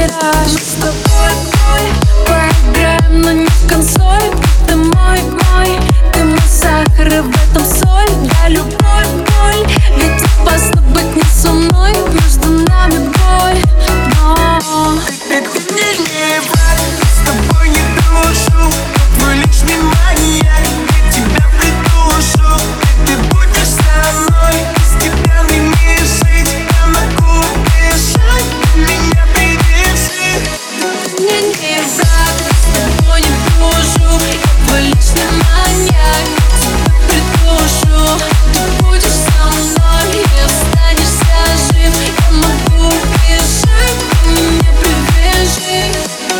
мираж. Мы с тобой поиграем, но не в консоль. Ты мой, ты мой сахар, и в этом соль. Я любовь, боль, ведь опасно быть не со мной. Между нами боль, но ты мне не враг, с тобой не дружу. Твой личный маньяк, я тебя придушу. Ты будешь со мной, без тебя мне не жить. Я могу бежать, ты меня привяжи. ты мне не враг, с тобой не дружу. Я твой личный маньяк, тебя придушу. Ты будешь со мной и останешься жив. Я могу бежать, ты меня привяжи.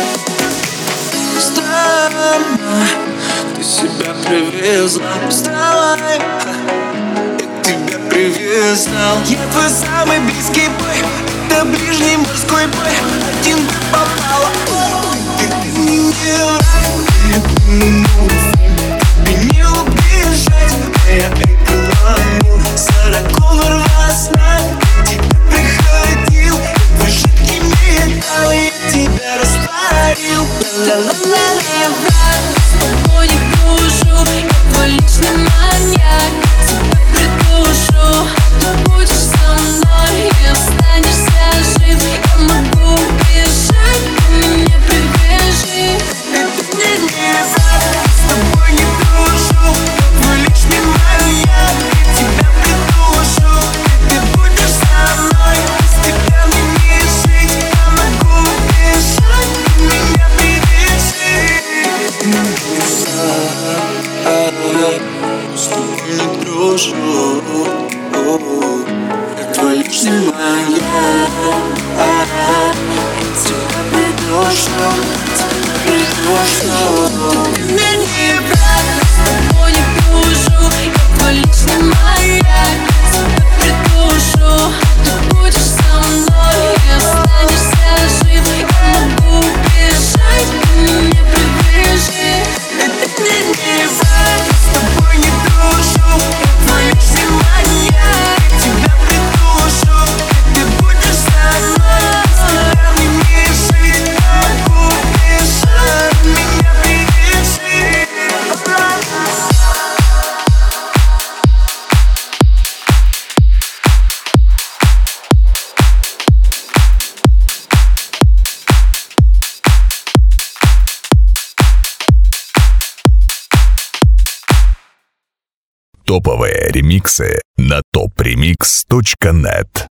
Странно, ты себя привезла. Вставай, я тебя привязал. Я твой самый близкий бой, это ближний мужской бой. Один бы попала. Ты мне не враг, тебе не убежать. Я экономил 40 в снах. Тебя приходил, твой жидкий металл. Я тебя растворил. Ла-ла-ла-ла. Не враг, с тобой не дружу. Я твой личный маньяк, тебя придушу. Ты будешь со мной и останешься жив. Я могу бежать, ты меня привяжи. Ты мне не враг, с тобой не дружу. Твой личный маньяк, я тебя придушу. Ты будешь со мной, без тебя мне не жить. Я могу бежать, ты меня привяжи. С тобой не дружу. Я твой личный маньяк, я тебя придушу. Ты мне не враг, с тобой не дружу. Я твой личный маньяк, тебя придушу. Ты будешь со мной и останешься жив. Я могу бежать, ты меня привяжи. Ты мне не враг, с тобой не дружу. Я твой личный маньяк, я тебя придушу. Ты будешь со мной, без тебя мне не жить. Я могу бежать, меня привяжи. Топовые ремиксы на topremix.net.